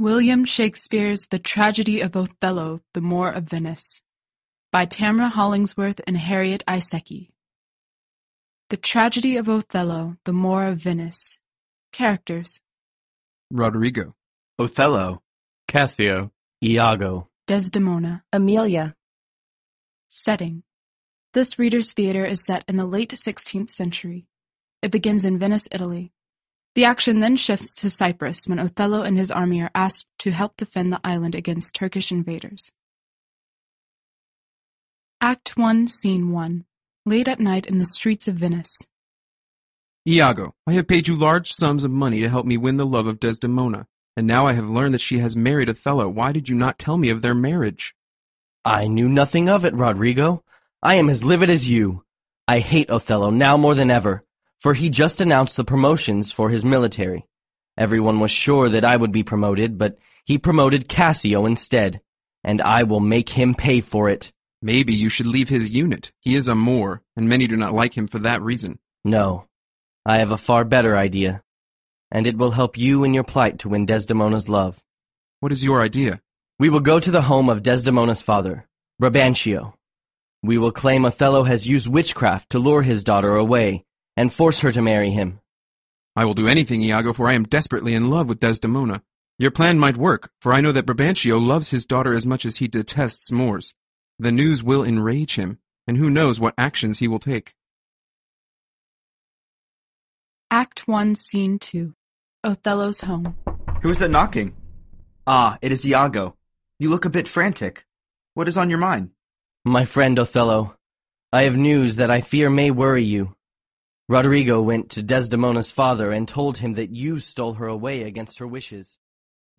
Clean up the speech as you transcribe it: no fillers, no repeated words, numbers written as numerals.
William Shakespeare's The Tragedy of Othello, The Moor of Venice, by Tamara Hollingsworth and Harriet Iseki. The Tragedy of Othello, The Moor of Venice. Characters: Roderigo, Othello, Cassio, Iago, Desdemona. Amelia. Setting: this reader's theater is set in the late 16th century. It begins in Venice, Italy. The action then shifts to Cyprus when Othello and his army are asked to help defend the island against Turkish invaders. Act 1, Scene 1. Late at night in the streets of Venice. Iago, I have paid you large sums of money to help me win the love of Desdemona, and now I have learned that she has married Othello. Why did you not tell me of their marriage? I knew nothing of it, Roderigo. I am as livid as you. I hate Othello now more than ever, for he just announced the promotions for his military. Everyone was sure that I would be promoted, but he promoted Cassio instead, and I will make him pay for it. Maybe you should leave his unit. He is a Moor, and many do not like him for that reason. No, I have a far better idea, and it will help you in your plight to win Desdemona's love. What is your idea? We will go to the home of Desdemona's father, Brabantio. We will claim Othello has used witchcraft to lure his daughter away and force her to marry him. I will do anything, Iago, for I am desperately in love with Desdemona. Your plan might work, for I know that Brabantio loves his daughter as much as he detests Moors. The news will enrage him, and who knows what actions he will take. Act 1, Scene 2. Othello's home. Who is that knocking? Ah, it is Iago. You look a bit frantic. What is on your mind? My friend Othello, I have news that I fear may worry you. Roderigo went to Desdemona's father and told him that you stole her away against her wishes.